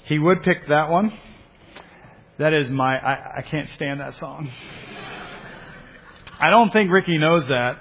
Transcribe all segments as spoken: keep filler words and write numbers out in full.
he would pick that one. That is my, I, I can't stand that song. I don't think Ricky knows that.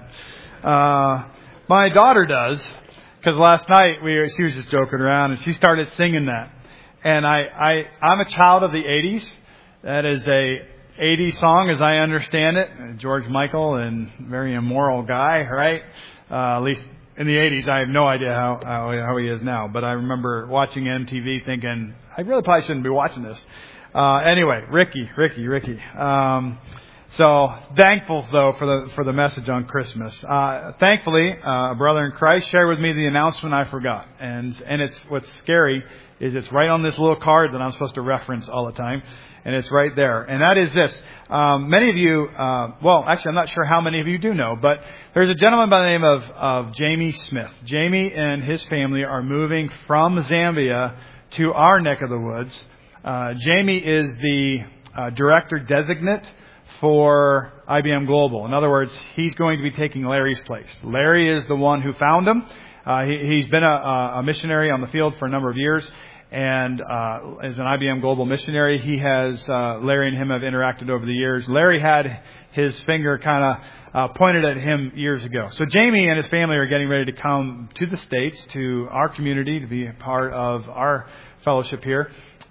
Uh, my daughter does, because last night we were, she was just joking around and she started singing that. And I, I, I'm a child of the eighties. That is a eighties song as I understand it. George Michael, and very immoral guy, right? Uh, at least in the eighties. I have no idea how, how, how he is now. But I remember watching M T V thinking, I really probably shouldn't be watching this. Uh, anyway, Ricky, Ricky, Ricky. Um, so thankful though for the, for the message on Christmas. Uh, thankfully, uh, a brother in Christ shared with me the announcement I forgot. And, and it's, what's scary is it's right on this little card that I'm supposed to reference all the time. And it's right there. And that is this. Um, many of you, uh, well, actually, I'm not sure how many of you do know, but there's a gentleman by the name of, of Jamie Smith. Jamie and his family are moving from Zambia to our neck of the woods. Uh, Jamie is the uh, director designate for I B M Global. In other words, he's going to be taking Larry's place. Larry is the one who found him. Uh, he, he's been a, a missionary on the field for a number of years. And uh, as an I B M Global missionary, he has, uh, Larry and him have interacted over the years. Larry had his finger kind of uh, pointed at him years ago. So Jamie and his family are getting ready to come to the States, to our community, to be a part of our fellowship here.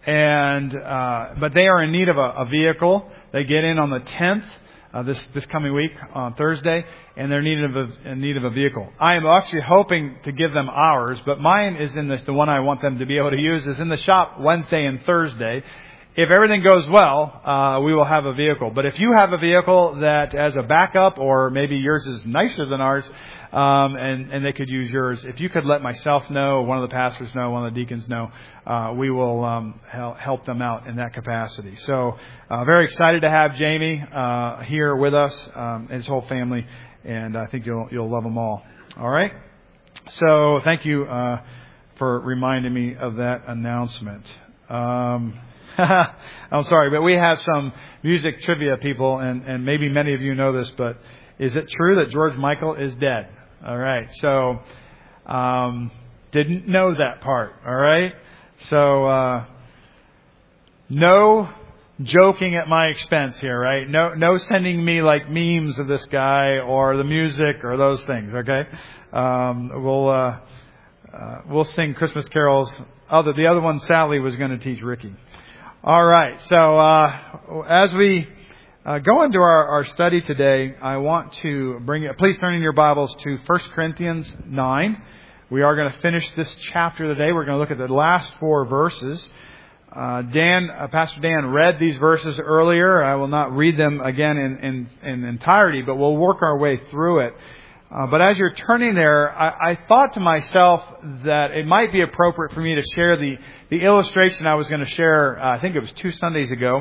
And uh, but they are in need of a, a vehicle. They get in on the tenth, uh, this this coming week on Thursday, and they're in need of a, in need of a vehicle. I am actually hoping to give them ours, but mine is in the the one I want them to be able to use is in the shop Wednesday and Thursday. If everything goes well, uh, we will have a vehicle. But if you have a vehicle that as a backup, or maybe yours is nicer than ours, um, and, and they could use yours, if you could let myself know, one of the pastors know, one of the deacons know, uh, we will um, help them out in that capacity. So uh, very excited to have Jamie uh, here with us, um, and his whole family, and I think you'll you'll love them all. All right? So thank you uh, for reminding me of that announcement. Um I'm sorry, but we have some music trivia people, and, and maybe many of you know this, but is it true that George Michael is dead? All right. So, um, didn't know that part. All right. So, uh, no joking at my expense here, right? No, no sending me like memes of this guy or the music or those things. Okay. Um, we'll, uh, uh, we'll sing Christmas carols. Other, the other one, Sally, was going to teach Ricky. All right. So uh, as we uh, go into our, our study today, I want to bring it. Please turn in your Bibles to First Corinthians nine. We are going to finish this chapter today. We're going to look at the last four verses. Uh, Dan, uh, Pastor Dan read these verses earlier. I will not read them again in, in, in entirety, but we'll work our way through it. Uh, but as you're turning there, I, I thought to myself that it might be appropriate for me to share the, the illustration I was going to share, uh, I think it was two Sundays ago.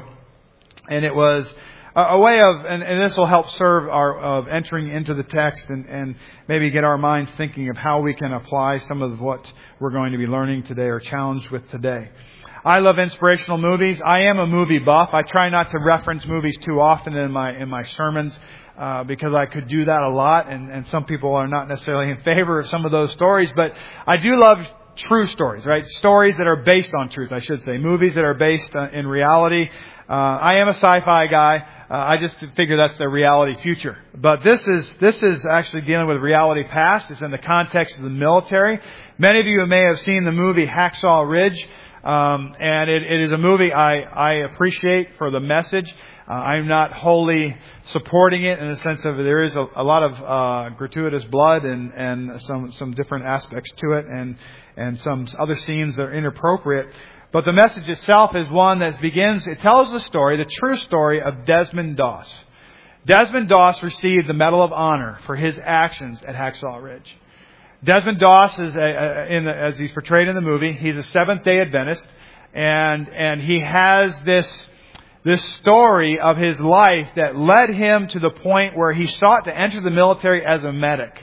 And it was a, a way of, and, and this will help serve our, of entering into the text and, and maybe get our minds thinking of how we can apply some of what we're going to be learning today or challenged with today. I love inspirational movies. I am a movie buff. I try not to reference movies too often in my, in my sermons. Uh, because I could do that a lot, and, and some people are not necessarily in favor of some of those stories, but I do love true stories, right? Stories that are based on truth, I should say. Movies that are based uh, in reality. Uh, I am a sci-fi guy. Uh, I just figure that's the reality future. But this is this is actually dealing with reality past. It's in the context of the military. Many of you may have seen the movie Hacksaw Ridge, um, and it, it is a movie I, I appreciate for the message. Uh, I'm not wholly supporting it in the sense of there is a, a lot of uh, gratuitous blood and, and some some different aspects to it, and and some other scenes that are inappropriate. But the message itself is one that begins, it tells the story, the true story of Desmond Doss. Desmond Doss received the Medal of Honor for his actions at Hacksaw Ridge. Desmond Doss is, a, a, in the, as he's portrayed in the movie, he's a Seventh-day Adventist, and and he has this this story of his life that led him to the point where he sought to enter the military as a medic.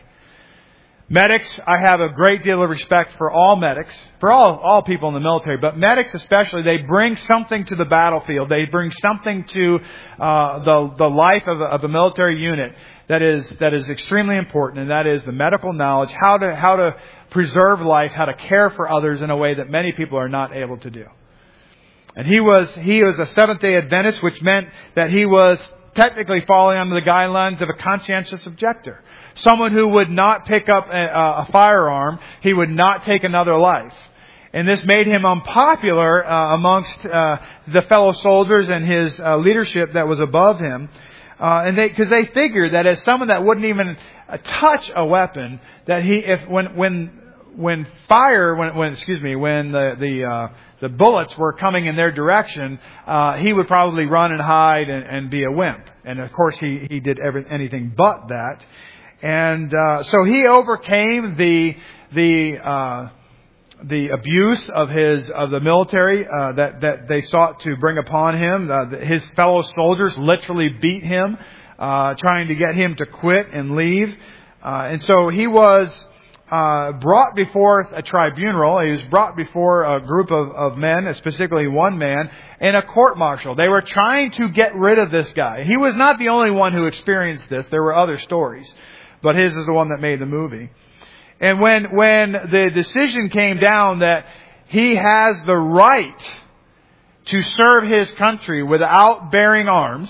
Medics, I have a great deal of respect for all medics, for all, all people in the military, but medics especially, they bring something to the battlefield. They bring something to uh, the the life of a, of a military unit that is that is extremely important, and that is the medical knowledge, how to how to preserve life, how to care for others in a way that many people are not able to do. And he was, he was a Seventh-day Adventist, which meant that he was technically falling under the guidelines of a conscientious objector. Someone who would not pick up a, a firearm. He would not take another life. And this made him unpopular uh, amongst uh, the fellow soldiers and his uh, leadership that was above him. Uh, and they, because they figured that as someone that wouldn't even uh, touch a weapon, that he, if when when when fire, when when excuse me, when the the uh, the bullets were coming in their direction, uh, he would probably run and hide and, and be a wimp. And of course, he he did every, anything but that. And uh, so he overcame the the uh, the abuse of his of the military uh, that that they sought to bring upon him. Uh, his fellow soldiers literally beat him, uh, trying to get him to quit and leave. Uh, and so he was uh, brought before a tribunal. He was brought before a group of, of men, specifically one man, in a court-martial. They were trying to get rid of this guy. He was not the only one who experienced this. There were other stories. But his is the one that made the movie. And when when the decision came down that he has the right to serve his country without bearing arms,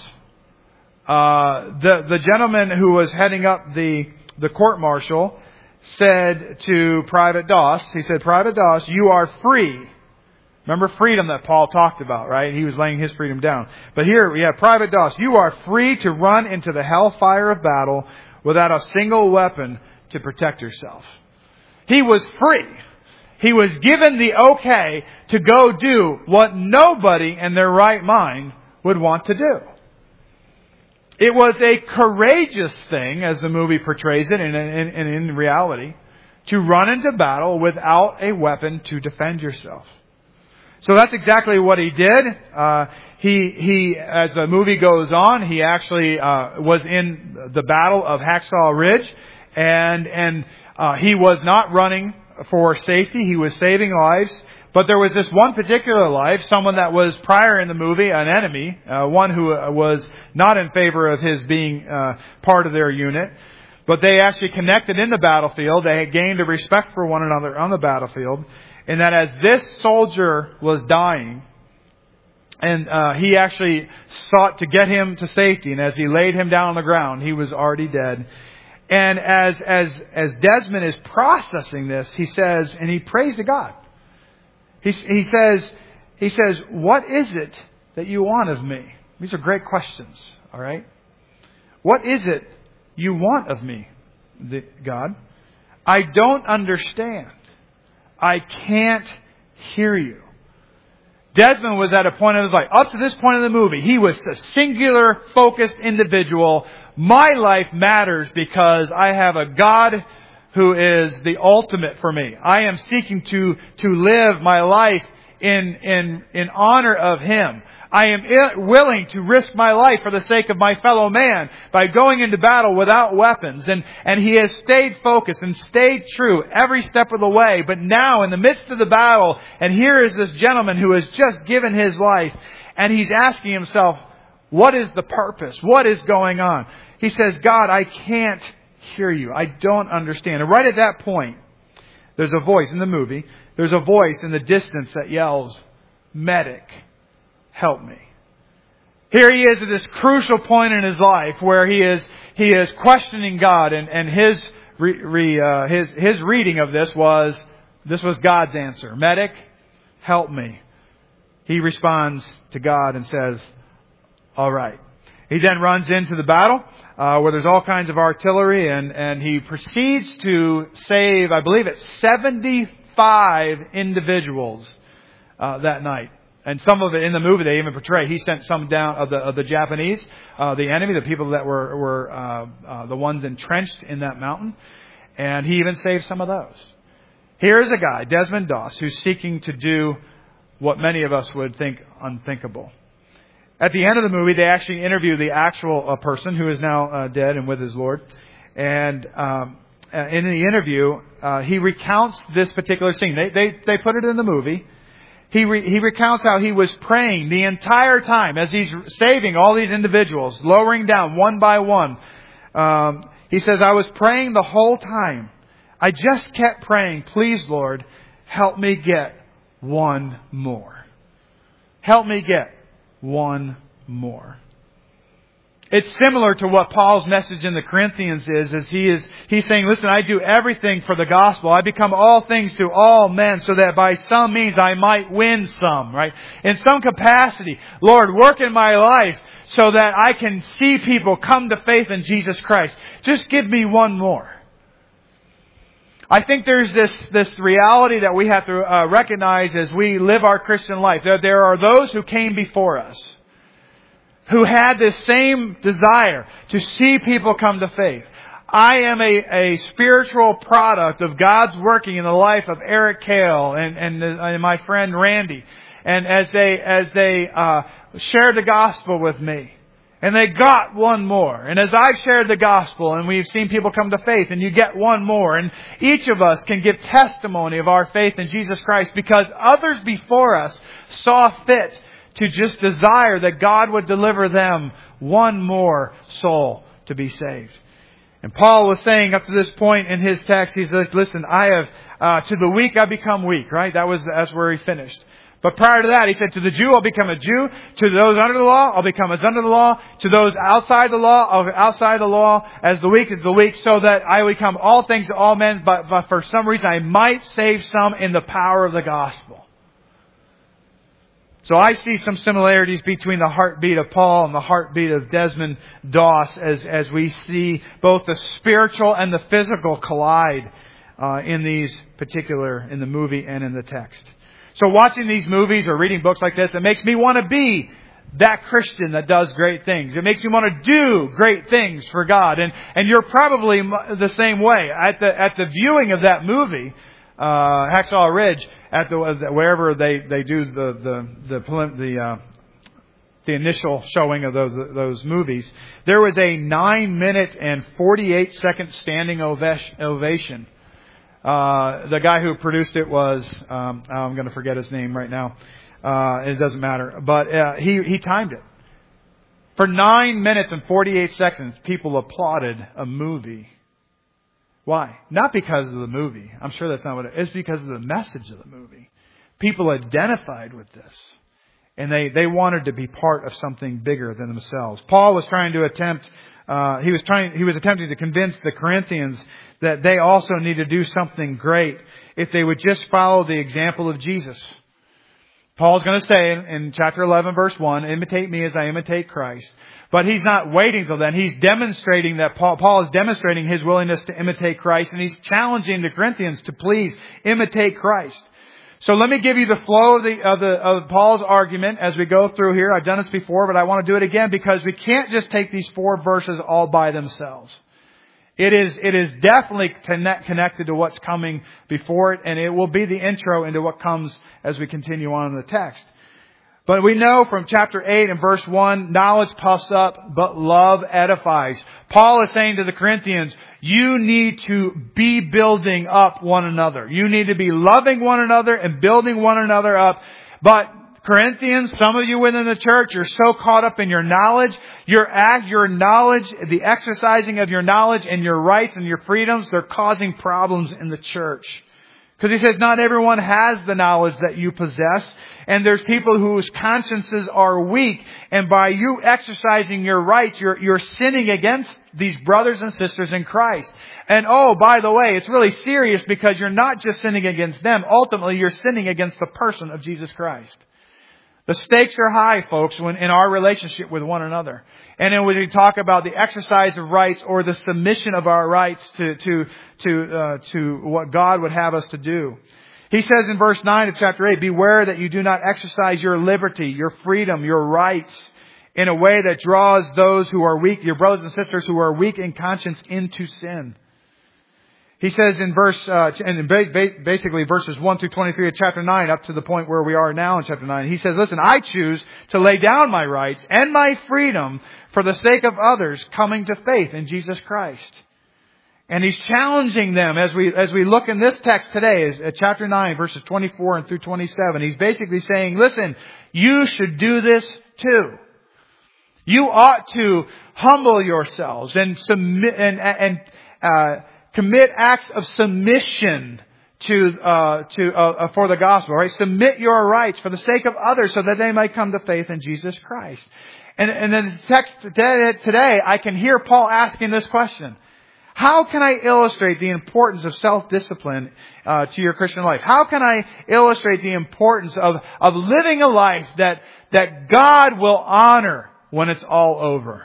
uh, the the gentleman who was heading up the the court-martial said to Private Doss, he said, "Private Doss, you are free." Remember freedom that Paul talked about, right? He was laying his freedom down. But here we have Private Doss. "You are free to run into the hellfire of battle without a single weapon to protect yourself." He was free. He was given the okay to go do what nobody in their right mind would want to do. It was a courageous thing, as the movie portrays it, and in, in, in reality, to run into battle without a weapon to defend yourself. So that's exactly what he did. Uh, he, he, as the movie goes on, he actually uh, was in the Battle of Hacksaw Ridge, and and uh, he was not running for safety. He was saving lives. But there was this one particular life, someone that was prior in the movie an enemy, uh, one who was not in favor of his being uh, part of their unit. But they actually connected in the battlefield. They had gained a respect for one another on the battlefield. And that as this soldier was dying, and uh, he actually sought to get him to safety, and as he laid him down on the ground, he was already dead. And as as as Desmond is processing this, he says, and he prays to God. He he says he says, "What is it that you want of me?" These are great questions. All right, what is it you want of me, God? I don't understand. I can't hear you. Desmond was at a point in his life, up to this point in the movie, he was a singular, focused individual. My life matters because I have a God who is the ultimate for me. I am seeking to, to live my life in, in, in honor of Him. I am willing to risk my life for the sake of my fellow man by going into battle without weapons. And, and he has stayed focused and stayed true every step of the way. But now in the midst of the battle, and here is this gentleman who has just given his life, and he's asking himself, what is the purpose? What is going on? He says, God, I can't hear you. I don't understand. And right at that point, there's a voice in the movie. There's a voice in the distance that yells, "Medic, help me." Here he is at this crucial point in his life where he is he is questioning God, and and his re, re, uh, his his reading of this was this was God's answer. "Medic, help me." He responds to God and says, "All right." He then runs into the battle uh, where there's all kinds of artillery, and and he proceeds to save, I believe it's seventy-five individuals uh, that night. And some of it in the movie they even portray. He sent some down of the of the Japanese, uh, the enemy, the people that were were uh, uh, the ones entrenched in that mountain, and he even saved some of those. Here's a guy, Desmond Doss, who's seeking to do what many of us would think unthinkable. At the end of the movie, they actually interview the actual uh, person who is now uh, dead and with his Lord, and um, in the interview, uh, he recounts this particular scene. They they they put it in the movie. He re, he recounts how he was praying the entire time as he's saving all these individuals, lowering down one by one. Um, he says, "I was praying the whole time. I just kept praying, please, Lord, help me get one more." Help me get one more. It's similar to what Paul's message in the Corinthians is, as he is, he's saying, listen, I do everything for the gospel. I become all things to all men so that by some means I might win some, right? In some capacity, Lord, work in my life so that I can see people come to faith in Jesus Christ. Just give me one more. I think there's this, this reality that we have to uh, recognize as we live our Christian life. There, there are those who came before us, who had this same desire to see people come to faith. I am a, a spiritual product of God's working in the life of Eric Kale and, and, and my friend Randy. And as they, as they, uh, shared the gospel with me. And they got one more. And as I've shared the gospel and we've seen people come to faith and you get one more. And each of us can give testimony of our faith in Jesus Christ because others before us saw fit to just desire that God would deliver them one more soul to be saved. And Paul was saying up to this point in his text, he's like, listen, I have, uh, to the weak I become weak, right? That was, that's where he finished. But prior to that, he said, to the Jew, I'll become a Jew. To those under the law, I'll become as under the law. To those outside the law, I'll outside the law, as the weak as the weak, so that I become all things to all men. But, but for some reason, I might save some in the power of the gospel. So I see some similarities between the heartbeat of Paul and the heartbeat of Desmond Doss as, as we see both the spiritual and the physical collide uh, in these particular, in the movie and in the text. So watching these movies or reading books like this, it makes me want to be that Christian that does great things. It makes me want to do great things for God. And, and you're probably the same way. At the, at the viewing of that movie, Uh, Hacksaw Ridge, at the wherever they, they do the the the the, uh, the initial showing of those those movies, there was a nine minute and forty-eight second standing ovation. Uh, the guy who produced it was um, I'm going to forget his name right now. Uh, it doesn't matter, but uh, he he timed it for nine minutes and forty-eight seconds. People applauded a movie. Why? Not because of the movie. I'm sure that's not what it is. It's because of the message of the movie. People identified with this. And they, they wanted to be part of something bigger than themselves. Paul was trying to attempt, uh, he was trying, he was attempting to convince the Corinthians that they also need to do something great if they would just follow the example of Jesus. Paul's going to say in, in chapter eleven, verse one, imitate me as I imitate Christ. But he's not waiting till then. He's demonstrating that Paul, Paul is demonstrating his willingness to imitate Christ. And he's challenging the Corinthians to please imitate Christ. So let me give you the flow of the, of the, of Paul's argument as we go through here. I've done this before, but I want to do it again because we can't just take these four verses all by themselves. It is, it is definitely connect, connected to what's coming before it. And it will be the intro into what comes as we continue on in the text. But we know from chapter eight and verse one, knowledge puffs up, but love edifies. Paul is saying to the Corinthians, you need to be building up one another. You need to be loving one another and building one another up. But Corinthians, some of you within the church, you're so caught up in your knowledge, your act, your knowledge, the exercising of your knowledge and your rights and your freedoms, they're causing problems in the church. Because he says not everyone has the knowledge that you possess. And there's people whose consciences are weak. And by you exercising your rights, you're, you're sinning against these brothers and sisters in Christ. And oh, by the way, it's really serious because you're not just sinning against them. Ultimately, you're sinning against the person of Jesus Christ. The stakes are high, folks, when in our relationship with one another. And then when we talk about the exercise of rights or the submission of our rights to, to, to, uh, to what God would have us to do. He says in verse nine of chapter eight, beware that you do not exercise your liberty, your freedom, your rights in a way that draws those who are weak, your brothers and sisters who are weak in conscience, into sin. He says in verse, uh, and basically verses one through twenty-three of chapter nine up to the point where we are now in chapter nine. He says, listen, I choose to lay down my rights and my freedom for the sake of others coming to faith in Jesus Christ. And he's challenging them as we, as we look in this text today, at chapter nine, verses twenty-four and through twenty-seven. He's basically saying, listen, you should do this too. You ought to humble yourselves and submit and, and, uh, commit acts of submission to, uh, to, uh, for the gospel, right? Submit your rights for the sake of others so that they might come to faith in Jesus Christ. And, and then the text today, today, I can hear Paul asking this question. How can I illustrate the importance of self-discipline uh, to your Christian life? How can I illustrate the importance of, of living a life that, that God will honor when it's all over?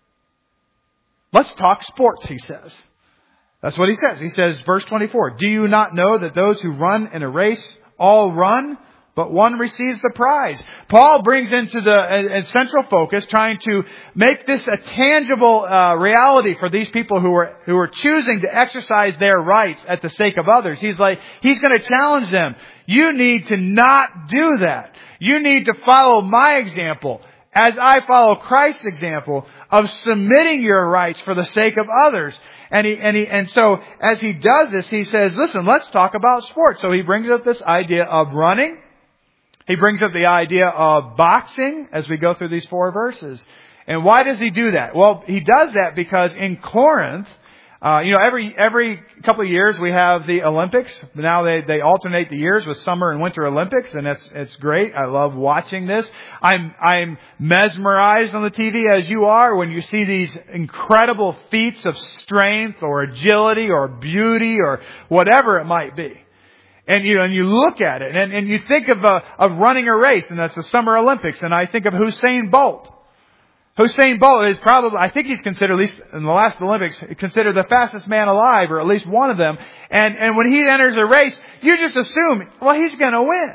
Let's talk sports, he says. That's what he says. He says, verse twenty-four, do you not know that those who run in a race all run, but one receives the prize? Paul brings into the uh, central focus, trying to make this a tangible uh, reality for these people who are who are choosing to exercise their rights at the sake of others. He's like, he's going to challenge them. You need to not do that. You need to follow my example, as I follow Christ's example of submitting your rights for the sake of others. And he, and he, and so as he does this, he says, listen, let's talk about sports. So he brings up this idea of running. He brings up the idea of boxing as we go through these four verses. And why does he do that? Well, he does that because in Corinth, uh, you know, every, every couple of years we have the Olympics. Now they, they alternate the years with summer and winter Olympics, and it's, it's great. I love watching this. I'm, I'm mesmerized on the T V as you are when you see these incredible feats of strength or agility or beauty or whatever it might be. And you, and you look at it and, and you think of, uh, of running a race, and that's the Summer Olympics, and I think of Usain Bolt. Usain Bolt is probably, I think he's considered, at least in the last Olympics, considered the fastest man alive, or at least one of them. And, and when he enters a race, you just assume, well, he's going to win.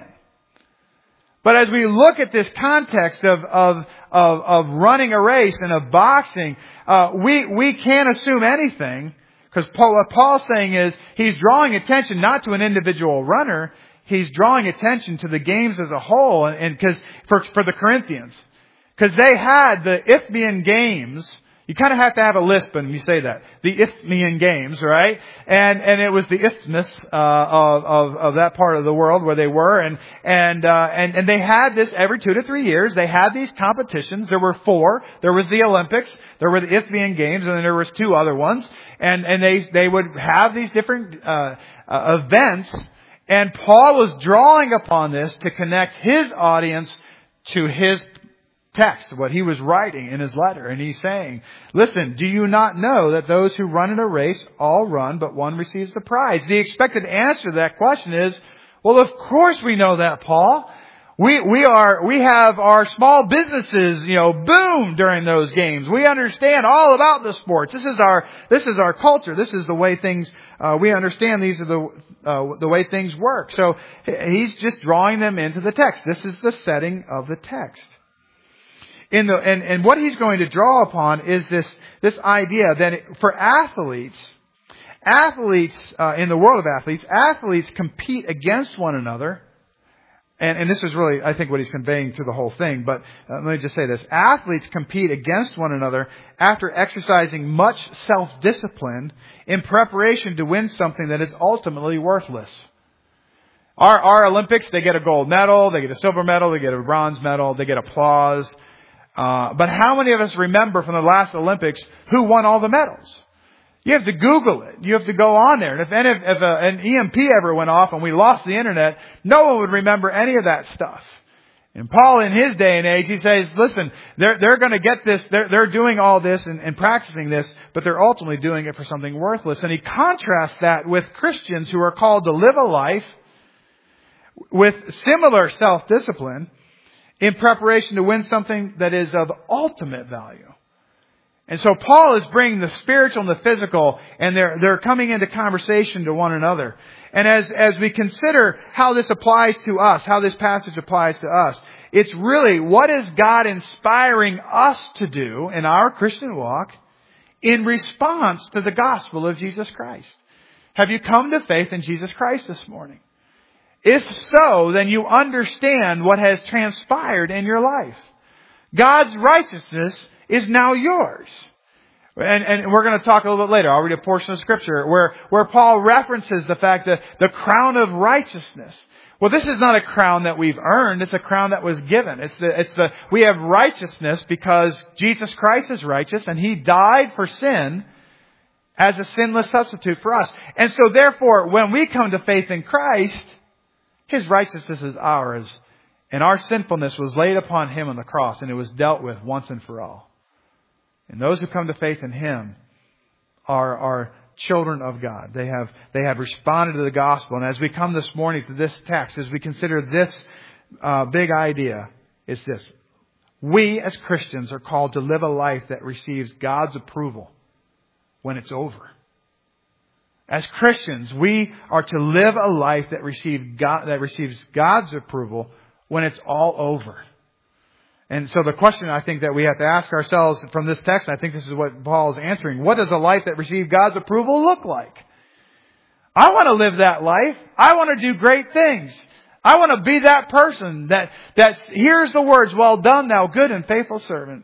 But as we look at this context of, of, of, of running a race and of boxing, uh, we, we can't assume anything, because Paul, what Paul's saying is, he's drawing attention not to an individual runner, he's drawing attention to the games as a whole, and, and cause, for, for the Corinthians. Because they had the Isthmian Games. You kind of have to have a lisp when you say that. The Isthmian Games, right? And and it was the isthmus uh, of, of of that part of the world where they were, and and uh, and and they had this every two to three years. They had these competitions. There were four. There was the Olympics. There were the Isthmian Games, and then there was two other ones. And and they they would have these different uh, uh, events. And Paul was drawing upon this to connect his audience to his text, what he was writing in his letter. And he's saying, listen, do you not know that those who run in a race all run, but one receives the prize? The expected answer to that question is, well, of course we know that, Paul. We, we are, we have our small businesses, you know, boom during those games. We understand all about the sports. This is our, this is our culture. This is the way things, uh, we understand these are the, uh, the way things work. So he's just drawing them into the text. This is the setting of the text. In the, and, and what he's going to draw upon is this, this idea that it, for athletes, athletes, uh, in the world of athletes, athletes compete against one another. And, and this is really, I think, what he's conveying to the whole thing. But uh, let me just say this. Athletes compete against one another after exercising much self-discipline in preparation to win something that is ultimately worthless. Our, our Olympics, they get a gold medal, they get a silver medal, they get a bronze medal, they get applause. Uh, but how many of us remember from the last Olympics who won all the medals? You have to Google it. You have to go on there. And if, any, if a, an E M P ever went off and we lost the internet, no one would remember any of that stuff. And Paul, in his day and age, he says, listen, they're, they're going to get this, they're, they're doing all this and, and practicing this, but they're ultimately doing it for something worthless. And he contrasts that with Christians who are called to live a life with similar self-discipline in preparation to win something that is of ultimate value. And so Paul is bringing the spiritual and the physical, and they're, they're coming into conversation to one another. And as, as we consider how this applies to us, how this passage applies to us, it's really, what is God inspiring us to do in our Christian walk in response to the gospel of Jesus Christ? Have you come to faith in Jesus Christ this morning? If so, then you understand what has transpired in your life. God's righteousness is now yours. And, and we're going to talk a little bit later. I'll read a portion of Scripture where, where Paul references the fact that the crown of righteousness. Well, this is not a crown that we've earned. It's a crown that was given. It's the, it's the, we have righteousness because Jesus Christ is righteous and He died for sin as a sinless substitute for us. And so therefore, when we come to faith in Christ, His righteousness is ours. And our sinfulness was laid upon Him on the cross, and it was dealt with once and for all. And those who come to faith in Him are, are children of God. They have, they have responded to the gospel. And as we come this morning to this text, as we consider this uh, big idea, it's this. We as Christians are called to live a life that receives God's approval when it's over. As Christians, we are to live a life that receives God, that receives God's approval when it's all over. And so the question I think that we have to ask ourselves from this text, and I think this is what Paul is answering, what does a life that receives God's approval look like? I want to live that life. I want to do great things. I want to be that person that, that hears the words, well done, thou good and faithful servant.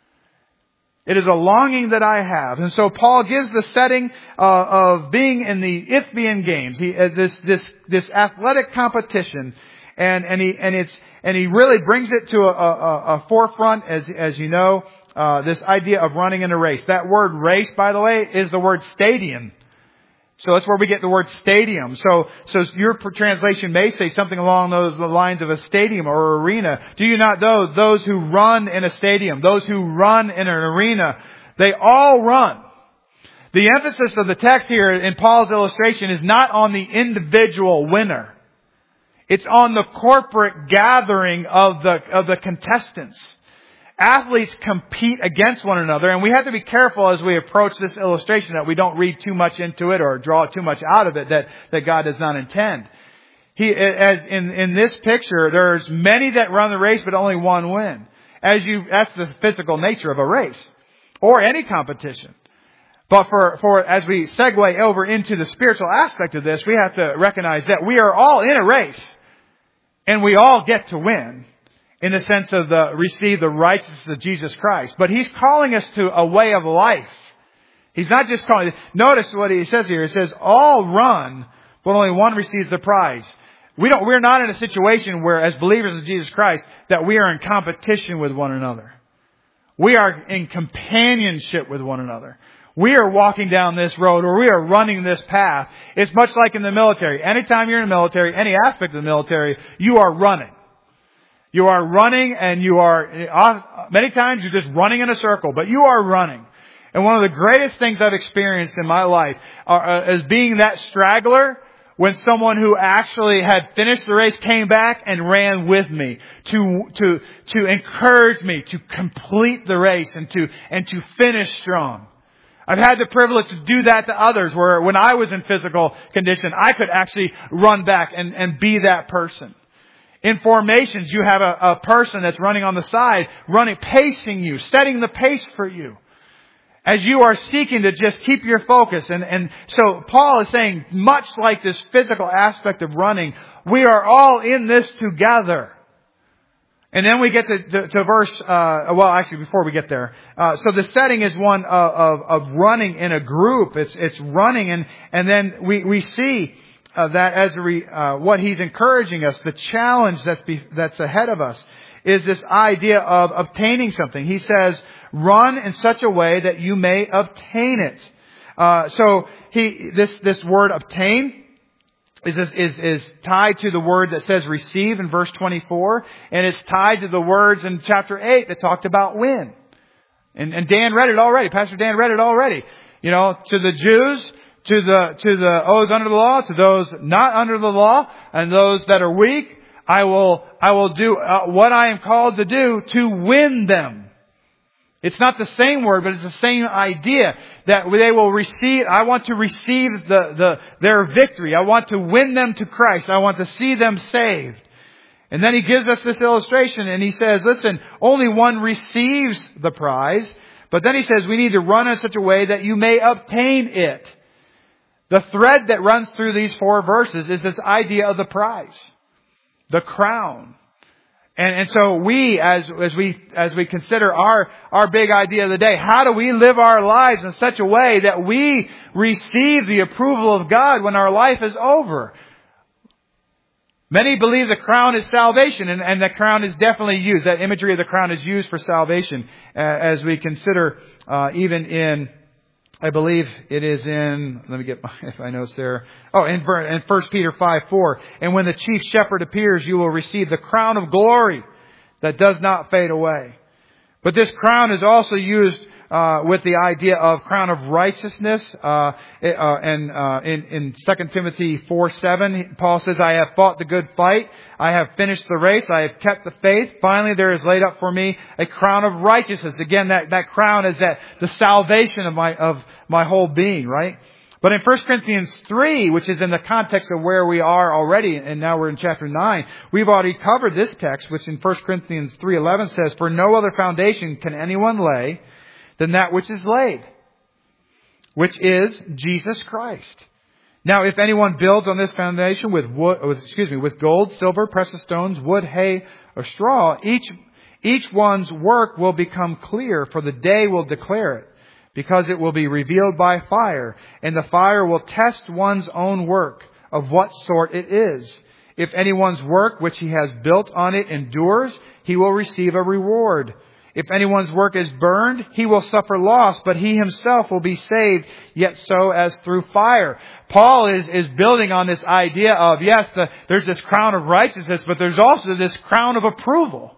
It is a longing that I have. And so Paul gives the setting uh, of being in the Isthmian Games. He, uh, this, this, this athletic competition. And, and he, and it's, and he really brings it to a, a, a forefront, as, as you know, uh, this idea of running in a race. That word race, by the way, is the word stadium. So that's where we get the word stadium. So, so your translation may say something along those lines of a stadium or arena. Do you not know those who run in a stadium, those who run in an arena, they all run. The emphasis of the text here in Paul's illustration is not on the individual winner. It's on the corporate gathering of the, of the contestants. Athletes compete against one another, and we have to be careful as we approach this illustration that we don't read too much into it or draw too much out of it that, that God does not intend. He, as in, in this picture, there's many that run the race, but only one win. As you, that's the physical nature of a race or any competition. But for, for, as we segue over into the spiritual aspect of this, we have to recognize that we are all in a race and we all get to win in the sense of the, receive the righteousness of Jesus Christ. But He's calling us to a way of life. He's not just calling, notice what He says here. It says, all run, but only one receives the prize. We don't, we're not in a situation where, as believers of Jesus Christ, that we are in competition with one another. We are in companionship with one another. We are walking down this road, or we are running this path. It's much like in the military. Anytime you're in the military, any aspect of the military, you are running. You are running, and you are, many times you're just running in a circle, but you are running. And one of the greatest things I've experienced in my life are, uh, is being that straggler when someone who actually had finished the race came back and ran with me to, to, to encourage me to complete the race and to, and to finish strong. I've had the privilege to do that to others where when I was in physical condition, I could actually run back and, and be that person. In formations, you have a, a person that's running on the side, running, pacing you, setting the pace for you. As you are seeking to just keep your focus. And, and so Paul is saying, much like this physical aspect of running, we are all in this together. And then we get to, to, to verse, uh, well, actually, before we get there. Uh, so the setting is one of, of, of running in a group. It's, it's running. And, and then we, we see uh, that as we, uh, what he's encouraging us, the challenge that's, be, that's ahead of us is this idea of obtaining something. He says, run in such a way that you may obtain it. Uh, so he, this, this word obtain, Is, is, is tied to the word that says receive in verse twenty-four. And it's tied to the words in chapter eight that talked about win. And, and Dan read it already. Pastor Dan read it already. You know, to the Jews, to the, to the those under the law, to those not under the law, and those that are weak, I will, I will do uh, what I am called to do to win them. It's not the same word, but it's the same idea that they will receive. I want to receive the, the, their victory. I want to win them to Christ. I want to see them saved. And then he gives us this illustration and he says, listen, only one receives the prize. But then he says we need to run in such a way that you may obtain it. The thread that runs through these four verses is this idea of the prize, the crown. And, and so we, as, as we, as we consider our, our big idea of the day, how do we live our lives in such a way that we receive the approval of God when our life is over? Many believe the crown is salvation, and, and the crown is definitely used. That imagery of the crown is used for salvation, uh, as we consider, uh, even in, I believe it is in, let me get my, if I know, Sarah. Oh, in, in First Peter five four. And when the chief shepherd appears, you will receive the crown of glory that does not fade away. But this crown is also used uh, with the idea of crown of righteousness. Uh, uh, and uh, in, in Second Timothy four seven, Paul says, I have fought the good fight. I have finished the race. I have kept the faith. Finally, there is laid up for me a crown of righteousness. Again, that, that crown is that the salvation of my of my whole being, right? But in First Corinthians three, which is in the context of where we are already, and now we're in chapter nine, we've already covered this text, which in First Corinthians three eleven says, For no other foundation can anyone lay than that which is laid, which is Jesus Christ. Now, if anyone builds on this foundation with wood, excuse me, with gold, silver, precious stones, wood, hay, or straw, each each one's work will become clear, for the day will declare it, because it will be revealed by fire, and the fire will test one's own work of what sort it is. If anyone's work which he has built on it endures, he will receive a reward. If anyone's work is burned, he will suffer loss, but he himself will be saved, yet so as through fire. Paul is, is building on this idea of, yes, the, there's this crown of righteousness, but there's also this crown of approval.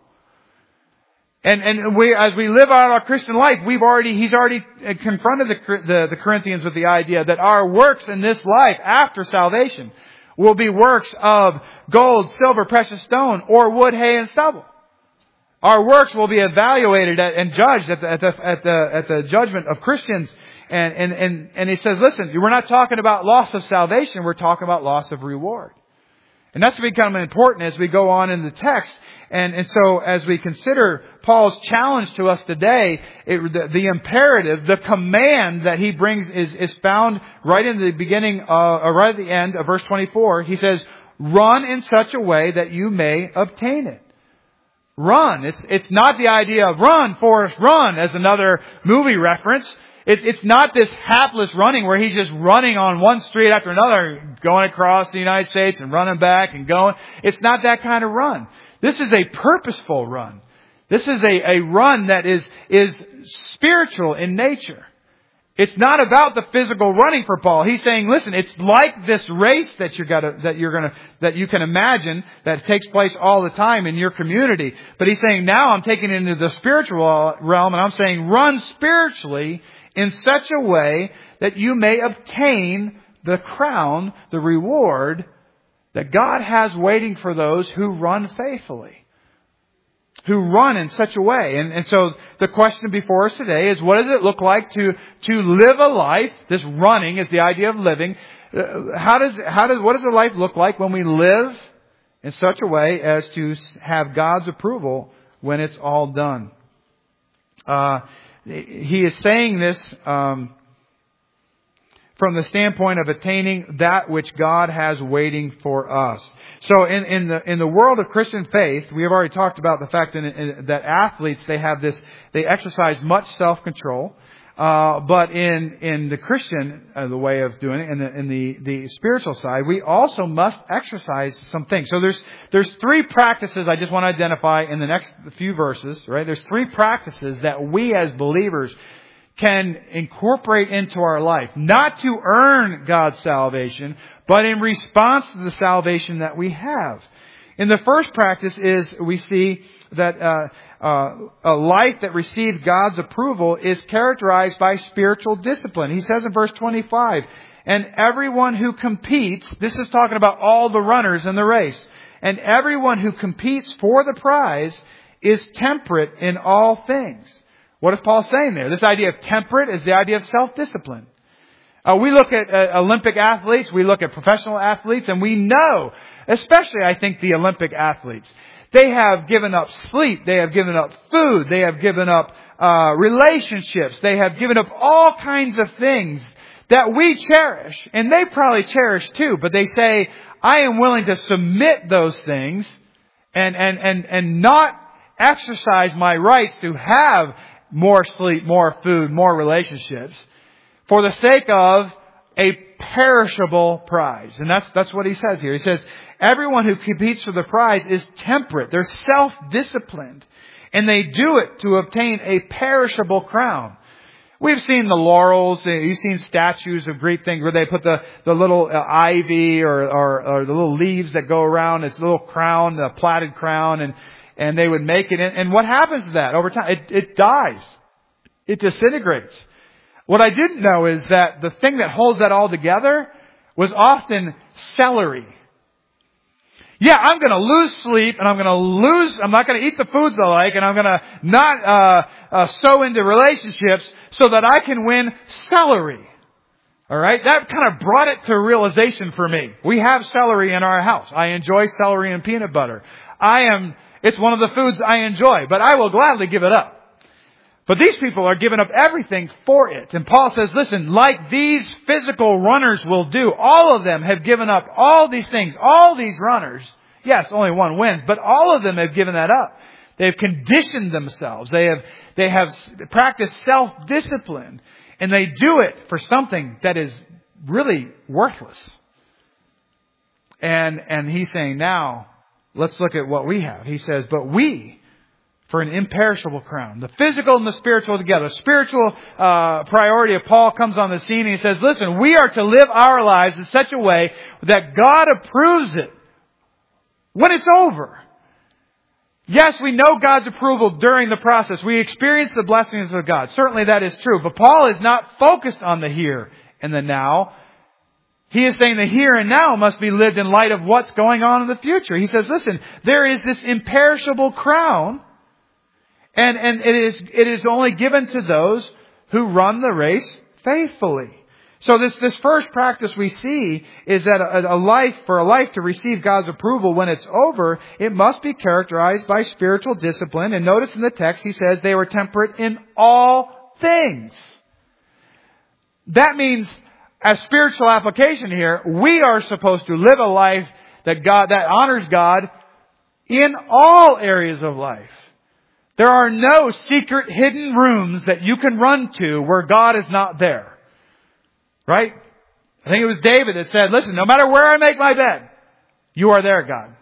And, and we, as we live out our Christian life, we've already, he's already confronted the, the, the Corinthians with the idea that our works in this life after salvation will be works of gold, silver, precious stone, or wood, hay, and stubble. Our works will be evaluated and judged at the, at the, at the, at the judgment of Christians. And, and, and, and he says, listen, we're not talking about loss of salvation. We're talking about loss of reward. And that's becoming important as we go on in the text. And, and so as we consider Paul's challenge to us today, it, the, the imperative, the command that he brings is, is found right in the beginning, uh, or right at the end of verse twenty-four. He says, run in such a way that you may obtain it. Run. It's, it's not the idea of run, Forrest, run as another movie reference. It's, it's not this hapless running where he's just running on one street after another, going across the United States and running back and going. It's not that kind of run. This is a purposeful run. This is a, a run that is, is spiritual in nature. It's not about the physical running for Paul. He's saying, listen, it's like this race that you're gonna, that you're gonna, that you can imagine that takes place all the time in your community. But he's saying, now I'm taking it into the spiritual realm, and I'm saying, run spiritually in such a way that you may obtain the crown, the reward that God has waiting for those who run faithfully. Who run in such a way. And, and so the question before us today is, what does it look like to, to live a life? This running is the idea of living. How does, how does, what does a life look like when we live in such a way as to have God's approval when it's all done? Uh, he is saying this, um, from the standpoint of attaining that which God has waiting for us. So in, in the in the world of Christian faith, we have already talked about the fact that, in, that athletes, they have this, they exercise much self-control. Uh, but in in the Christian, uh, the way of doing it, in the in the the spiritual side, we also must exercise some things. So there's there's three practices I just want to identify in the next few verses. Right? There's three practices that we as believers can incorporate into our life, not to earn God's salvation, but in response to the salvation that we have. And the first practice is we see that uh, uh, a life that receives God's approval is characterized by spiritual discipline. He says in verse twenty-five, and everyone who competes, this is talking about all the runners in the race, and everyone who competes for the prize is temperate in all things. What is Paul saying there? This idea of temperate is the idea of self-discipline. Uh, we look at uh, Olympic athletes, we look at professional athletes, and we know, especially I think the Olympic athletes, they have given up sleep, they have given up food, they have given up uh, relationships, they have given up all kinds of things that we cherish, and they probably cherish too, but they say, I am willing to submit those things and, and, and, and not exercise my rights to have more sleep, more food, more relationships for the sake of a perishable prize. And that's, that's what he says here. He says, everyone who competes for the prize is temperate. They're self-disciplined. And they do it to obtain a perishable crown. We've seen the laurels. You've seen statues of Greek things where they put the, the little uh, ivy or, or, or the little leaves that go around. It's a little crown, a plaited crown, and, and they would make it. And, and what happens to that over time? It, it dies. It disintegrates. What I didn't know is that the thing that holds that all together was often celery. Yeah, I'm going to lose sleep, and I'm going to lose, I'm not going to eat the foods I like, and I'm going to not uh, uh sow into relationships so that I can win celery. All right? That kind of brought it to realization for me. We have celery in our house. I enjoy celery and peanut butter. I am, it's one of the foods I enjoy, but I will gladly give it up. But these people are giving up everything for it. And Paul says, listen, like these physical runners will do, all of them have given up all these things. All these runners, yes, only one wins, but all of them have given that up. They've conditioned themselves. They have, they have practiced self-discipline. And they do it for something that is really worthless. And, and he's saying, now, let's look at what we have. He says, but we, for an imperishable crown. The physical and the spiritual together. Spiritual uh, priority of Paul comes on the scene and he says, listen, we are to live our lives in such a way that God approves it when it's over. Yes, we know God's approval during the process. We experience the blessings of God. Certainly that is true. But Paul is not focused on the here and the now. He is saying the here and now must be lived in light of what's going on in the future. He says, listen, there is this imperishable crown. And, and it is, it is only given to those who run the race faithfully. So this, this first practice we see is that a, a life, for a life to receive God's approval when it's over, it must be characterized by spiritual discipline. And notice in the text, he says they were temperate in all things. That means, as spiritual application here, we are supposed to live a life that God, that honors God in all areas of life. There are no secret hidden rooms that you can run to where God is not there. Right? I think it was David that said, listen, no matter where I make my bed, you are there, God.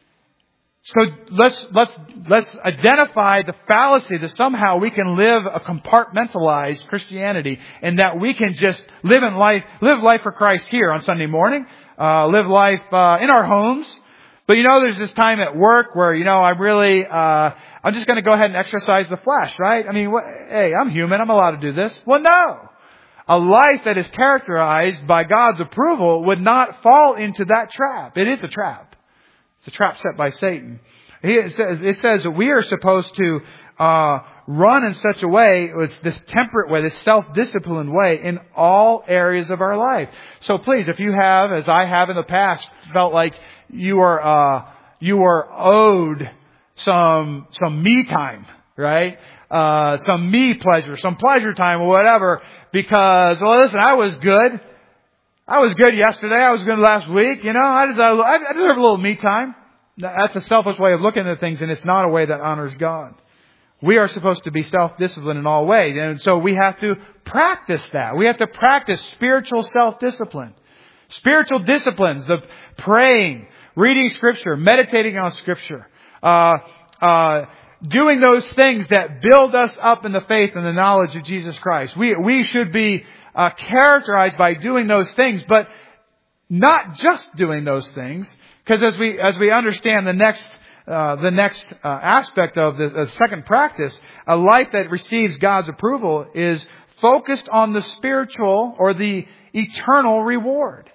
So let's, let's, let's identify the fallacy that somehow we can live a compartmentalized Christianity and that we can just live in life, live life for Christ here on Sunday morning, uh, live life, uh, in our homes. But you know, there's this time at work where, you know, I'm really, uh, I'm just going to go ahead and exercise the flesh, right? I mean, what, hey, I'm human. I'm allowed to do this. Well, no. A life that is characterized by God's approval would not fall into that trap. It is a trap. It's a trap set by Satan. It says, it says that we are supposed to, uh, run in such a way, it's this temperate way, this self-disciplined way in all areas of our life. So please, if you have, as I have in the past, felt like you are, uh, you are owed some, some me time, right? Uh, some me pleasure, some pleasure time or whatever, because, well, listen, I was good. I was good yesterday. I was good last week. You know, I deserve, I deserve a little me time. That's a selfish way of looking at things, and it's not a way that honors God. We are supposed to be self-disciplined in all ways. And so we have to practice that. We have to practice spiritual self-discipline. Spiritual disciplines of praying, reading Scripture, meditating on Scripture, uh, uh, doing those things that build us up in the faith and the knowledge of Jesus Christ. We, we should be uh, characterized by doing those things, but not just doing those things. Because as we, as we understand the next Uh, the next uh, aspect of the, the second practice, a life that receives God's approval is focused on the spiritual or the eternal reward.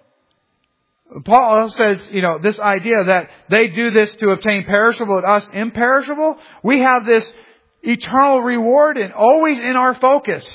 Paul says, you know, this idea that they do this to obtain perishable and us imperishable. We have this eternal reward and always in our focus.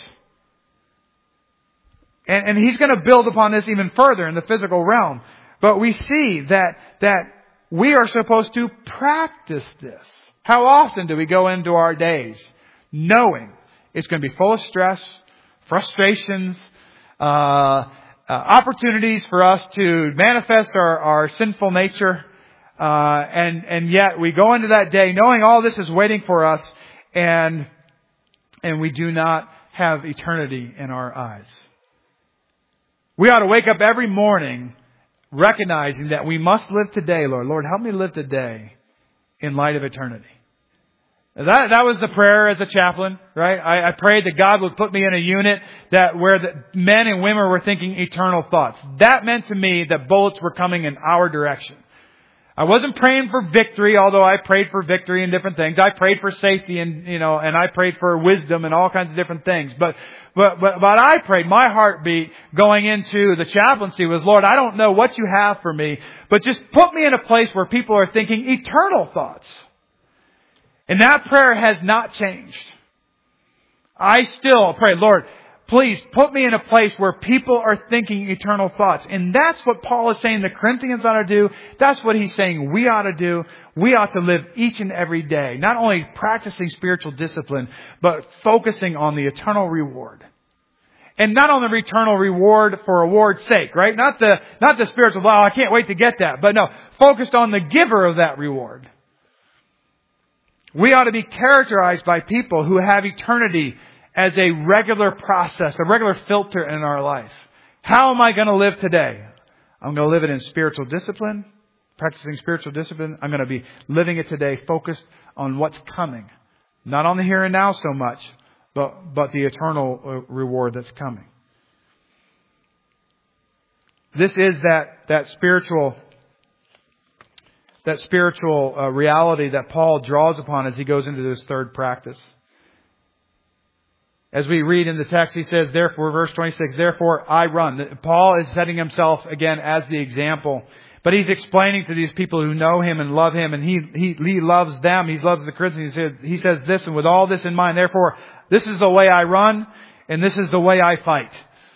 And, and he's going to build upon this even further in the physical realm. But we see that, that we are supposed to practice this. How often do we go into our days knowing it's going to be full of stress, frustrations, uh, uh, opportunities for us to manifest our, our sinful nature, uh, and and yet we go into that day knowing all this is waiting for us, and and we do not have eternity in our eyes. We ought to wake up every morning recognizing that we must live today, Lord. Lord, help me live today in light of eternity. That, that was the prayer as a chaplain, right? I, I prayed that God would put me in a unit that where the men and women were thinking eternal thoughts. That meant to me that bullets were coming in our direction. I wasn't praying for victory, although I prayed for victory and different things. I prayed for safety and, you know, and I prayed for wisdom and all kinds of different things. But, but, but, but I prayed, my heartbeat going into the chaplaincy was, Lord, I don't know what you have for me, but just put me in a place where people are thinking eternal thoughts. And that prayer has not changed. I still pray, Lord, please put me in a place where people are thinking eternal thoughts. And that's what Paul is saying the Corinthians ought to do. That's what he's saying we ought to do. We ought to live each and every day, not only practicing spiritual discipline, but focusing on the eternal reward. And not on the eternal reward for reward's sake, right? Not the, not the spiritual, well, I can't wait to get that. But no, focused on the giver of that reward. We ought to be characterized by people who have eternity as a regular process, a regular filter in our life. How am I going to live today? I'm going to live it in spiritual discipline, practicing spiritual discipline. I'm going to be living it today focused on what's coming. Not on the here and now so much, but, but the eternal reward that's coming. This is that, that spiritual That spiritual uh, reality that Paul draws upon as he goes into this third practice. As we read in the text, he says, therefore, verse twenty-six, therefore I run. Paul is setting himself again as the example. But he's explaining to these people who know him and love him, and he he, he loves them. He loves the Corinthians. He says, he says this, and with all this in mind, therefore, this is the way I run, and this is the way I fight.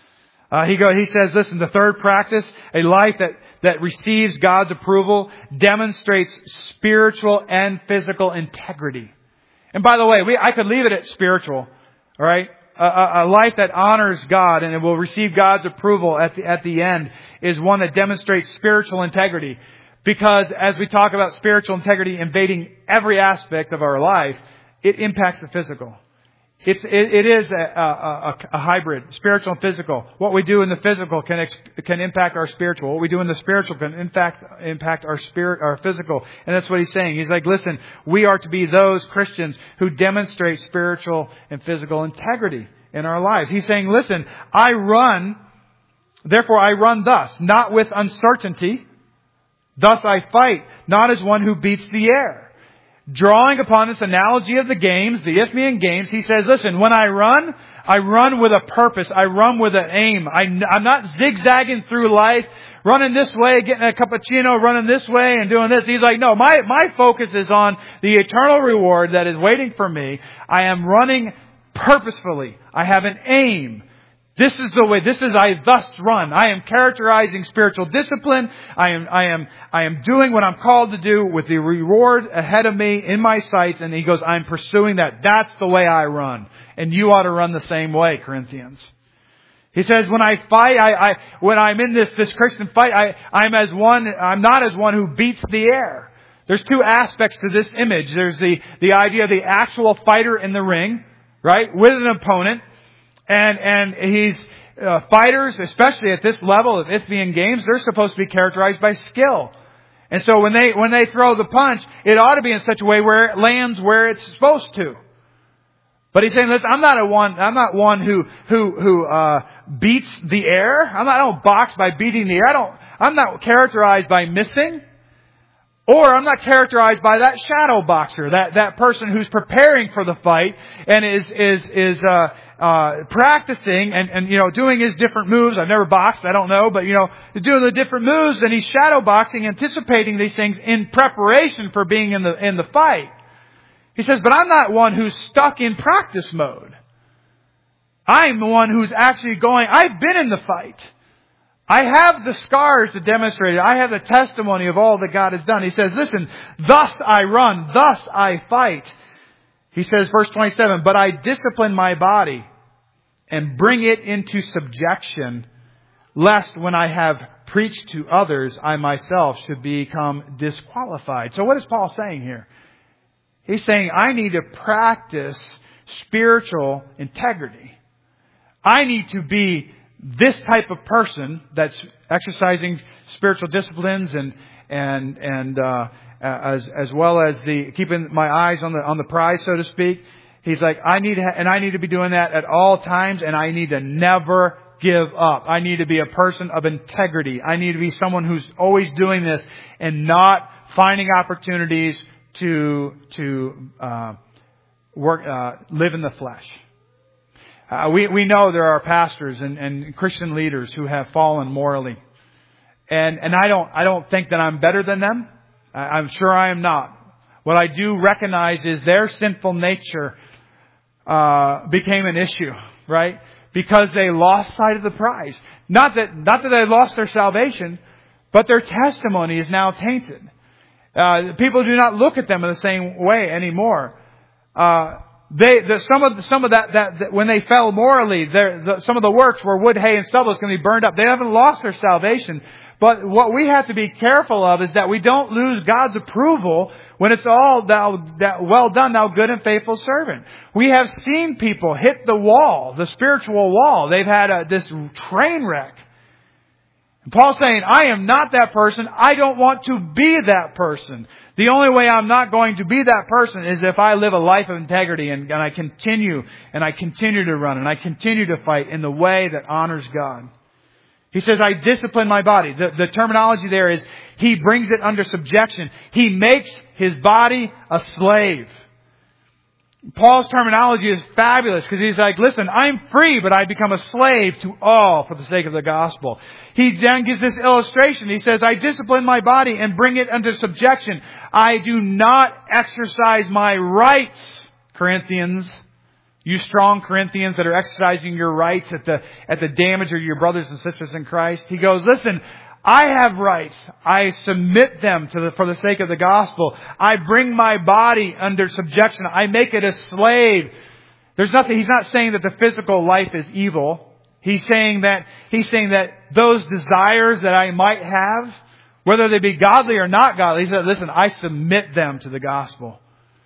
Uh, he go. He says, listen, the third practice, a life that, that receives God's approval, demonstrates spiritual and physical integrity. And by the way, we, I could leave it at spiritual, all right? A, a, a life that honors God and it will receive God's approval at the, at the end is one that demonstrates spiritual integrity. Because as we talk about spiritual integrity invading every aspect of our life, it impacts the physical. It's, it, it is a, a, a hybrid, spiritual and physical. What we do in the physical can ex, can impact our spiritual. What we do in the spiritual can in fact impact our spirit, our physical. And that's what he's saying. He's like, listen, we are to be those Christians who demonstrate spiritual and physical integrity in our lives. He's saying, listen, I run, therefore I run thus, not with uncertainty. Thus I fight, not as one who beats the air. Drawing upon this analogy of the games, the Isthmian games, he says, listen, when I run, I run with a purpose. I run with an aim. I, I'm not zigzagging through life, running this way, getting a cappuccino, running this way and doing this. He's like, no, my, my focus is on the eternal reward that is waiting for me. I am running purposefully. I have an aim. This is the way, this is I thus run. I am characterizing spiritual discipline. I am, I am, I am doing what I'm called to do with the reward ahead of me in my sights. And he goes, I'm pursuing that. That's the way I run. And you ought to run the same way, Corinthians. He says, when I fight, I, I, when I'm in this, this Christian fight, I, I'm as one, I'm not as one who beats the air. There's two aspects to this image. There's the, the idea of the actual fighter in the ring, right? With an opponent. And, and he's, uh, fighters, especially at this level of Isthmian games, they're supposed to be characterized by skill. And so when they, when they throw the punch, it ought to be in such a way where it lands where it's supposed to. But he's saying, listen, I'm not a one, I'm not one who, who, who, uh, beats the air. I'm not, I don't box by beating the air. I don't, I'm not characterized by missing. Or I'm not characterized by that shadow boxer, that, that person who's preparing for the fight and is, is, is, uh, uh, practicing and, and, you know, doing his different moves. I've never boxed, I don't know, but, you know, doing the different moves and he's shadow boxing, anticipating these things in preparation for being in the, in the fight. He says, but I'm not one who's stuck in practice mode. I'm the one who's actually going, I've been in the fight. I have the scars to demonstrate it. I have the testimony of all that God has done. He says, listen, thus I run, thus I fight. He says, verse twenty-seven, but I discipline my body and bring it into subjection, lest when I have preached to others, I myself should become disqualified. So what is Paul saying here? He's saying, I need to practice spiritual integrity. I need to be this type of person that's exercising spiritual disciplines and and and uh, as as well as the keeping my eyes on the on the prize, so to speak. He's like, I need to, ha- and I need to be doing that at all times, and I need to never give up. I need to be a person of integrity. I need to be someone who's always doing this and not finding opportunities to to uh, work, uh, live in the flesh. Uh, we we know there are pastors and, and Christian leaders who have fallen morally, and and I don't I don't think that I'm better than them. I, I'm sure I am not. What I do recognize is their sinful nature uh, became an issue, right? Because they lost sight of the prize. Not that not that they lost their salvation, but their testimony is now tainted. Uh, people do not look at them in the same way anymore. Uh, they the, some of the, some of that, that that when they fell morally, the, some of the works where wood, hay, and stubble is going to be burned up. They haven't lost their salvation. But what we have to be careful of is that we don't lose God's approval when it's all thou, that well done, thou good and faithful servant. We have seen people hit the wall, the spiritual wall. They've had a, this train wreck. And Paul's saying, I am not that person. I don't want to be that person. The only way I'm not going to be that person is if I live a life of integrity and, and I continue and I continue to run and I continue to fight in the way that honors God. He says, I discipline my body. The, the terminology there is, He brings it under subjection. He makes His body a slave. Paul's terminology is fabulous because he's like, listen, I'm free, but I become a slave to all for the sake of the gospel. He then gives this illustration. He says, I discipline my body and bring it under subjection. I do not exercise my rights, Corinthians. You strong Corinthians that are exercising your rights at the at the damage of your brothers and sisters in Christ. He goes, listen, I have rights. I submit them to the, for the sake of the gospel. I bring my body under subjection. I make it a slave. There's nothing. He's not saying that the physical life is evil. He's saying that he's saying that those desires that I might have, whether they be godly or not godly, he said, listen, I submit them to the gospel.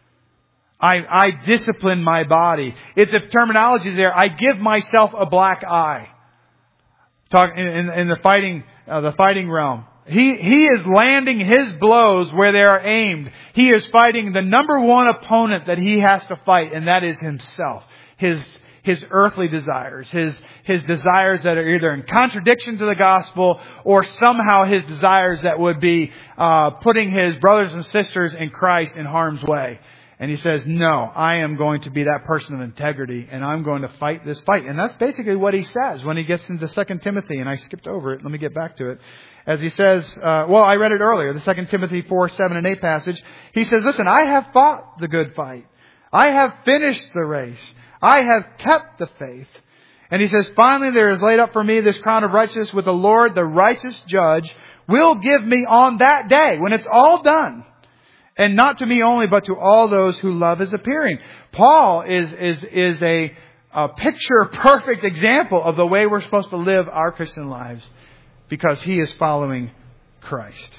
I, I discipline my body. It's a terminology there. I give myself a black eye. Talk in, in, in the fighting, uh, the fighting realm. He, he is landing his blows where they are aimed. He is fighting the number one opponent that he has to fight, and that is himself. His, his earthly desires. His, his desires that are either in contradiction to the gospel or somehow his desires that would be, uh, putting his brothers and sisters in Christ in harm's way. And he says, no, I am going to be that person of integrity and I'm going to fight this fight. And that's basically what he says when he gets into Second Timothy. And I skipped over it. Let me get back to it. As he says, uh, well, I read it earlier, the Second Timothy four, seven, and eight passage. He says, listen, I have fought the good fight. I have finished the race. I have kept the faith. And he says, finally, there is laid up for me this crown of righteousness with the Lord, the righteous judge, will give me on that day when it's all done. And not to me only, but to all those who love His appearing. Paul is is is a, a picture-perfect example of the way we're supposed to live our Christian lives because he is following Christ.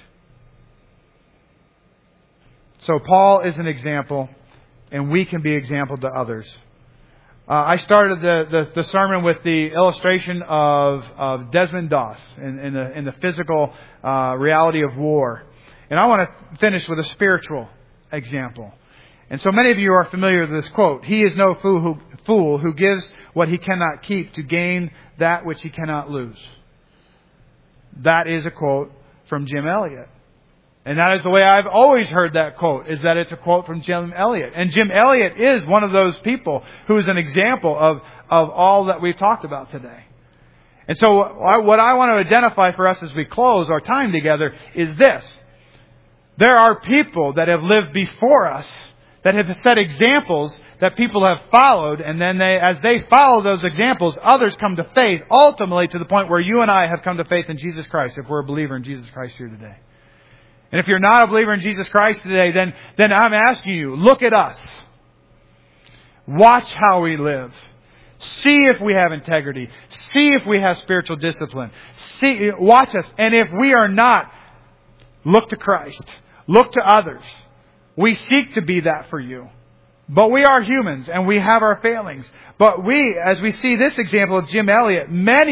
So Paul is an example, and we can be example to others. Uh, I started the, the, the sermon with the illustration of, of Desmond Doss in, in the in the physical uh, reality of war. And I want to finish with a spiritual example. And so many of you are familiar with this quote. He is no fool who, fool who gives what he cannot keep to gain that which he cannot lose. That is a quote from Jim Elliot. And that is the way I've always heard that quote, is that it's a quote from Jim Elliot. And Jim Elliot is one of those people who is an example of, of all that we've talked about today. And so what I want to identify for us as we close our time together is this. There are people that have lived before us that have set examples that people have followed, and then they, as they follow those examples, others come to faith, ultimately to the point where you and I have come to faith in Jesus Christ, if we're a believer in Jesus Christ here today. And if you're not a believer in Jesus Christ today, then, then I'm asking you, look at us. Watch how we live. See if we have integrity. See if we have spiritual discipline. See, watch us. And if we are not, look to Christ. Look to others. We seek to be that for you. But we are humans and we have our failings. But we, as we see this example of Jim Elliot, many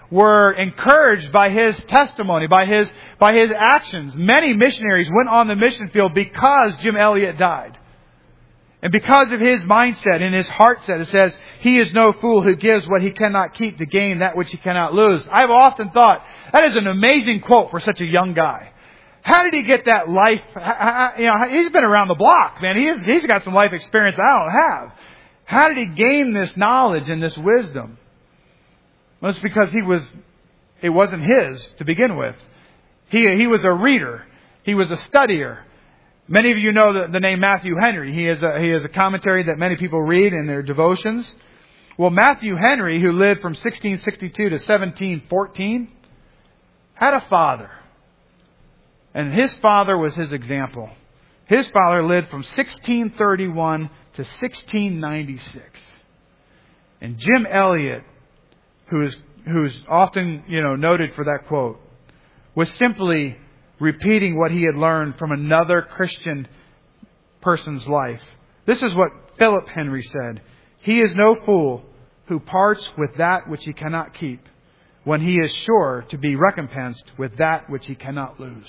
were encouraged by his testimony, by his, by his actions. Many missionaries went on the mission field because Jim Elliot died. And because of his mindset and his heart set, it says, he is no fool who gives what he cannot keep to gain that which he cannot lose. I've often thought, that is an amazing quote for such a young guy. How did he get that life? You know, he's been around the block, man. He's, he's got some life experience I don't have. How did he gain this knowledge and this wisdom? Well, it's because he was, it wasn't his to begin with. He, he was a reader. He was a studier. Many of you know the, the name Matthew Henry. He is a, he is a commentary that many people read in their devotions. Well, Matthew Henry, who lived from sixteen sixty-two to seventeen fourteen, had a father. And his father was his example. His father lived from sixteen thirty-one to sixteen ninety-six. And Jim Elliot, who is who's often, you know, noted for that quote, was simply repeating what he had learned from another Christian person's life. This is what Philip Henry said. He is no fool who parts with that which he cannot keep, when he is sure to be recompensed with that which he cannot lose.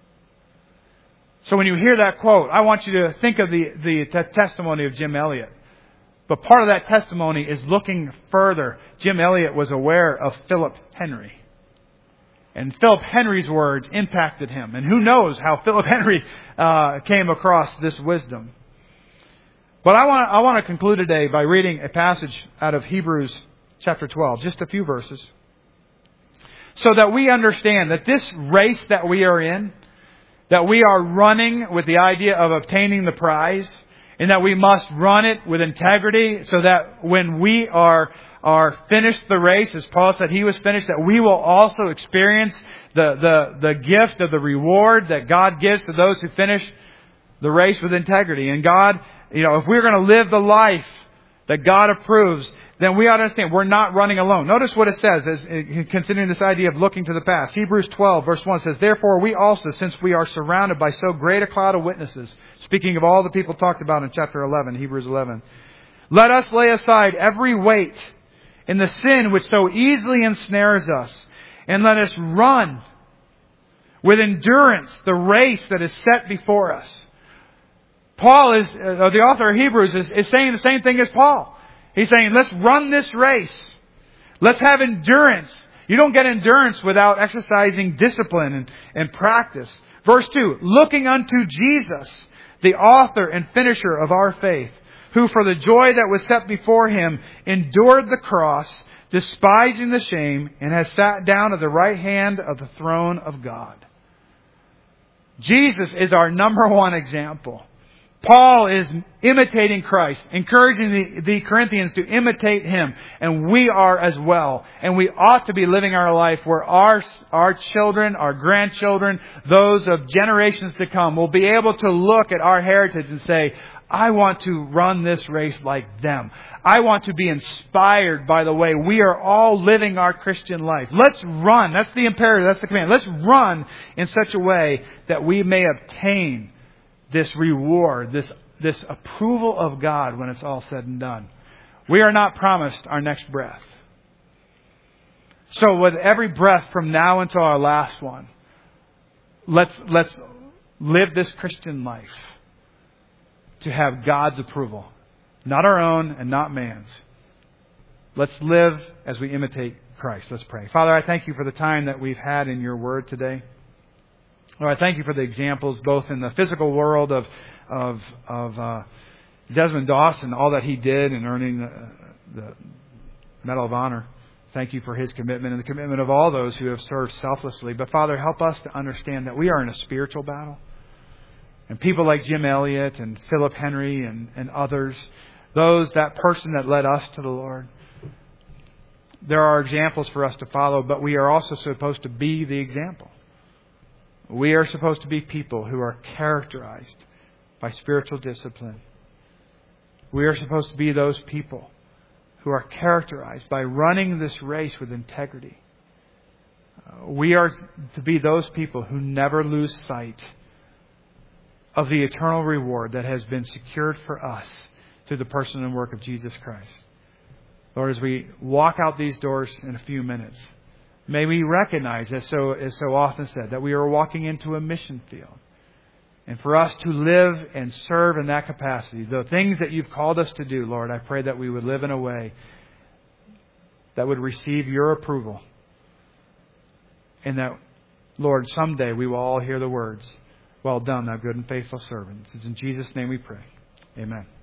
So when you hear that quote, I want you to think of the, the t- testimony of Jim Elliot. But part of that testimony is looking further. Jim Elliot was aware of Philip Henry. And Philip Henry's words impacted him. And who knows how Philip Henry uh, came across this wisdom. But I want, I want to conclude today by reading a passage out of Hebrews chapter twelve. Just a few verses. So that we understand that this race that we are in, that we are running with the idea of obtaining the prize, and that we must run it with integrity so that when we are are finished the race, as Paul said he was finished, that we will also experience the, the, the gift of the reward that God gives to those who finish the race with integrity. And God, you know, if we're going to live the life that God approves, then we ought to understand we're not running alone. Notice what it says, as considering this idea of looking to the past. Hebrews twelve, verse one says, therefore we also, since we are surrounded by so great a cloud of witnesses, speaking of all the people talked about in chapter eleven, Hebrews eleven, let us lay aside every weight and the sin which so easily ensnares us, and let us run with endurance the race that is set before us. Paul is, uh, the author of Hebrews is, is saying the same thing as Paul. He's saying, let's run this race. Let's have endurance. You don't get endurance without exercising discipline and, and practice. Verse two, looking unto Jesus, the author and finisher of our faith, who for the joy that was set before him endured the cross, despising the shame, and has sat down at the right hand of the throne of God. Jesus is our number one example. Paul is imitating Christ, encouraging the, the Corinthians to imitate him. And we are as well. And we ought to be living our life where our, our children, our grandchildren, those of generations to come will be able to look at our heritage and say, I want to run this race like them. I want to be inspired by the way we are all living our Christian life. Let's run. That's the imperative. That's the command. Let's run in such a way that we may obtain this reward, this, this approval of God when it's all said and done. We are not promised our next breath. So with every breath from now until our last one, let's, let's live this Christian life to have God's approval. Not our own and not man's. Let's live as we imitate Christ. Let's pray. Father, I thank you for the time that we've had in your word today. Lord, I thank you for the examples both in the physical world of of, of uh, Desmond Doss and all that he did in earning the, the Medal of Honor. Thank you for his commitment and the commitment of all those who have served selflessly. But Father, help us to understand that we are in a spiritual battle. And people like Jim Elliot and Philip Henry and, and others, those, that person that led us to the Lord, there are examples for us to follow, but we are also supposed to be the example. We are supposed to be people who are characterized by spiritual discipline. We are supposed to be those people who are characterized by running this race with integrity. Uh, we are to be those people who never lose sight of the eternal reward that has been secured for us through the person and work of Jesus Christ. Lord, as we walk out these doors in a few minutes, May we recognize, as so, as so often said, that we are walking into a mission field. And for us to live and serve in that capacity, the things that You've called us to do, Lord, I pray that we would live in a way that would receive Your approval. And that, Lord, someday we will all hear the words, "Well done, thou good and faithful servant." It's in Jesus' name we pray. Amen.